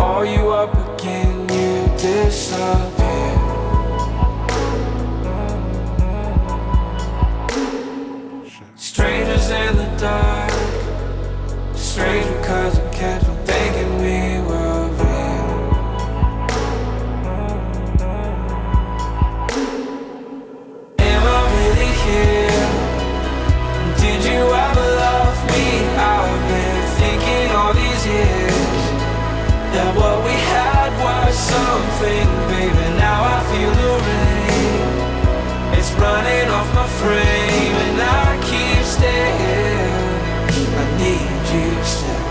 Call you up again, you disappear. Strangers in the dark, strange because I kept on thinking we were real. Am I really here? Did you ever love me? I've been thinking all these years that what we had was something, baby. Now I feel the rain, it's running off my frame, and I keep staying. I need you still.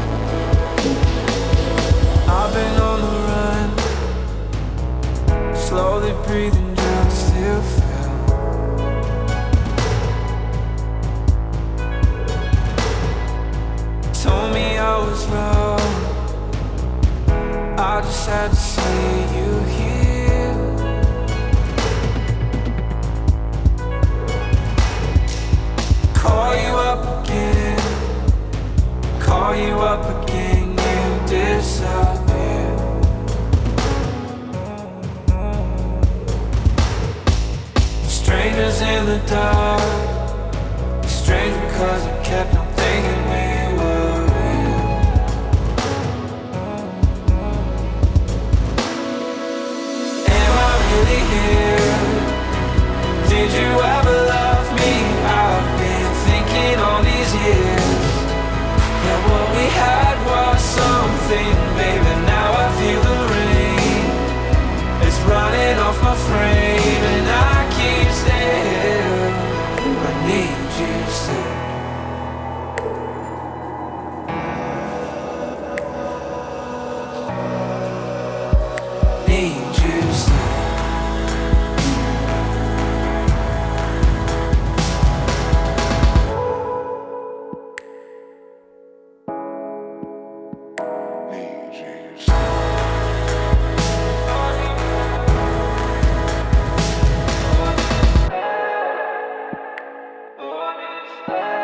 I've been on the run, slowly breathing just to feel. Told me I was wrong, I just had to see you here. Call you up again, call you up again, you disappear. Strangers in the dark, strange because I kept on thinking we were real. Am I really here? Did you ever love me? I've been thinking all these years that what we had was something, baby. Now I feel the rain, it's running off my frame, and I keep staying. I need you still. Need you still. Oh,